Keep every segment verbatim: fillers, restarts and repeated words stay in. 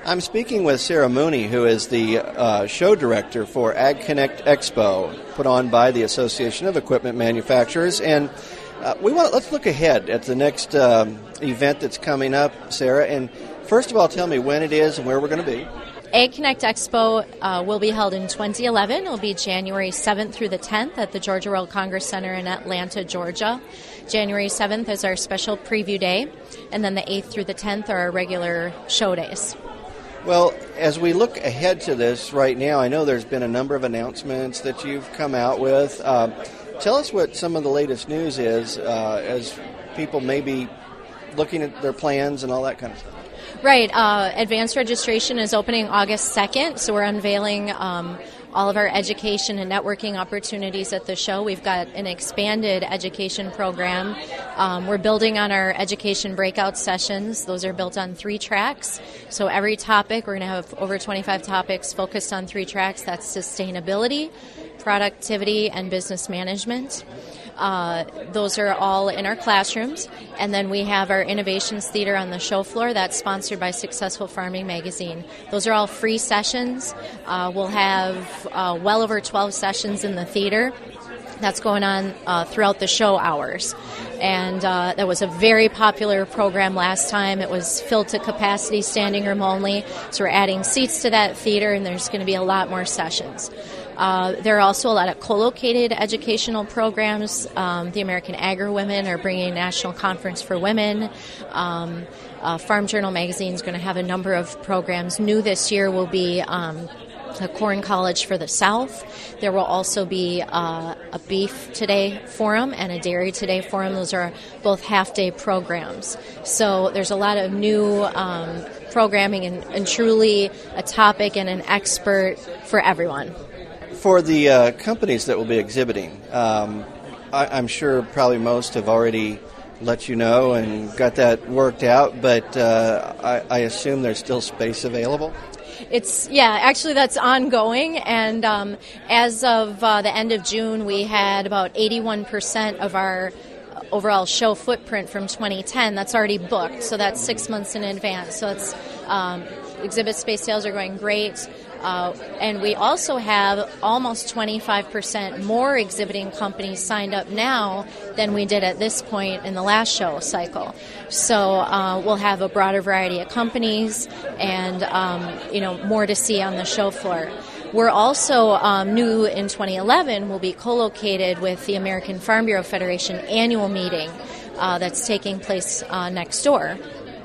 I'm speaking with Sarah Mooney, who is the uh, show director for Ag Connect Expo, put on by the Association of Equipment Manufacturers. And uh, we want let's look ahead at the next um, event that's coming up, Sarah. And first of all, tell me when it is and where we're going to be. Ag Connect Expo uh, will be held in twenty eleven. It will be January seventh through the tenth at the Georgia World Congress Center in Atlanta, Georgia. January seventh is our special preview day, and then the eighth through the tenth are our regular show days. Well, as we look ahead to this right now, I know there's been a number of announcements that you've come out with. Uh, tell us what some of the latest news is uh, as people may be looking at their plans and all that kind of stuff. Right. Uh, advanced registration is opening August second, so we're unveiling um, all of our education and networking opportunities at the show. We've got an expanded education program. Um, we're building on our education breakout sessions. Those are built on three tracks. So every topic, we're going to have over twenty-five topics focused on three tracks. That's sustainability, productivity, and business management. Uh, those are all in our classrooms. And then we have our Innovations Theater on the show floor. That's sponsored by Successful Farming Magazine. Those are all free sessions. Uh, we'll have uh, well over twelve sessions in the theater. That's going on uh, throughout the show hours. And uh, that was a very popular program last time. It was filled to capacity, standing room only. So we're adding seats to that theater, and there's going to be a lot more sessions. Uh, there are also a lot of co-located educational programs. Um, the American Agri-Women are bringing a national conference for women. Um, uh, Farm Journal magazine is going to have a number of programs. New this year will be um, a Corn College for the South. There will also be uh, a Beef Today forum and a Dairy Today forum. Those are both half-day programs. So there's a lot of new um, programming and, and truly a topic and an expert for everyone. For the uh, companies that will be exhibiting, um, I, I'm sure probably most have already let you know and got that worked out, but uh, I, I assume there's still space available? It's yeah, actually that's ongoing, and um, as of uh, the end of June, we had about eighty-one percent of our overall show footprint from twenty ten. That's already booked, so that's six months in advance. So it's um, exhibit space sales are going great. Uh, and we also have almost twenty-five percent more exhibiting companies signed up now than we did at this point in the last show cycle. So uh, we'll have a broader variety of companies and, um, you know, more to see on the show floor. We're also um, new in twenty eleven. We'll be co-located with the American Farm Bureau Federation annual meeting uh, that's taking place uh, next door.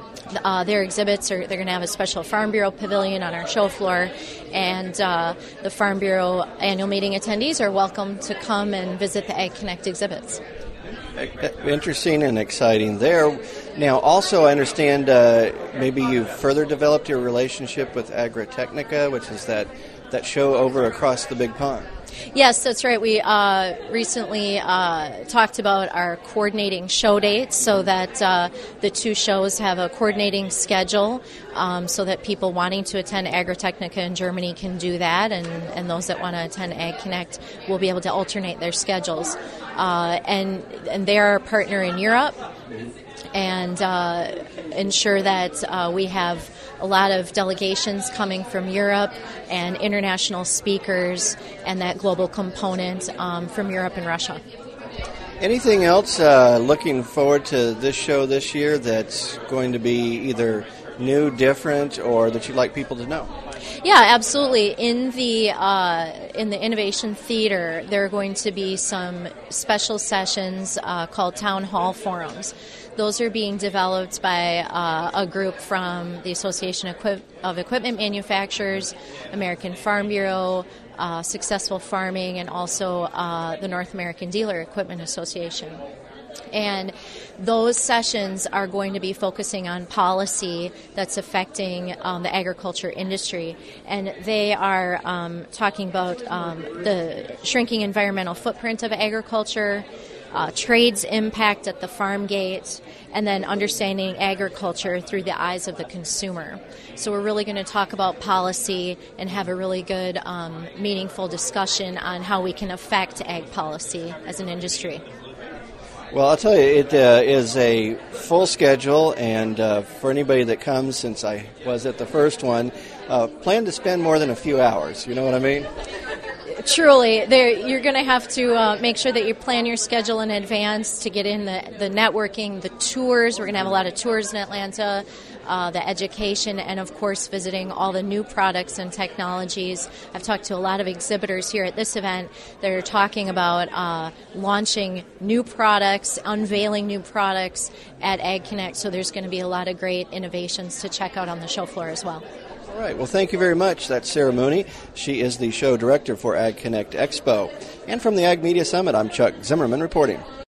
Uh, their exhibits are they're going to have a special Farm Bureau pavilion on our show floor, and uh, the Farm Bureau annual meeting attendees are welcome to come and visit the Ag Connect exhibits. Interesting and exciting there. Now, also, I understand uh, maybe you've further developed your relationship with Agritechnica, which is that, that show over across the big pond. Yes, that's right. We uh, recently uh, talked about our coordinating show dates so that uh, the two shows have a coordinating schedule um, so that people wanting to attend Agritechnica in Germany can do that, and, and those that want to attend Ag Connect will be able to alternate their schedules. Uh, and, and they are a partner in Europe and uh, ensure that uh, we have a lot of delegations coming from Europe and international speakers and that global component um, from Europe and Russia. Anything else uh, looking forward to this show this year that's going to be either new, different, or that you'd like people to know? Yeah, absolutely. In the uh, in the Innovation Theater, there are going to be some special sessions uh, called Town Hall Forums. Those are being developed by uh, a group from the Association Equi- of Equipment Manufacturers, American Farm Bureau, uh, Successful Farming, and also uh, the North American Dealer Equipment Association. And those sessions are going to be focusing on policy that's affecting um, the agriculture industry. And they are um, talking about um, the shrinking environmental footprint of agriculture, Uh, trade's impact at the farm gate, and then understanding agriculture through the eyes of the consumer. So we're really going to talk about policy and have a really good, um, meaningful discussion on how we can affect ag policy as an industry. Well, I'll tell you, it uh, is a full schedule, and uh, for anybody that comes, since I was at the first one, uh, plan to spend more than a few hours. You know what I mean? Truly, there you're going to have to uh, make sure that you plan your schedule in advance to get in the, the networking, the tours. We're going to have a lot of tours in Atlanta, uh, the education, and of course visiting all the new products and technologies. I've talked to a lot of exhibitors here at this event that are talking about uh, launching new products, unveiling new products at AgConnect, so there's going to be a lot of great innovations to check out on the show floor as well. All right. Well, thank you very much. That's Sarah Mooney. She is the show director for AgConnect Expo. And from the Ag Media Summit, I'm Chuck Zimmerman reporting.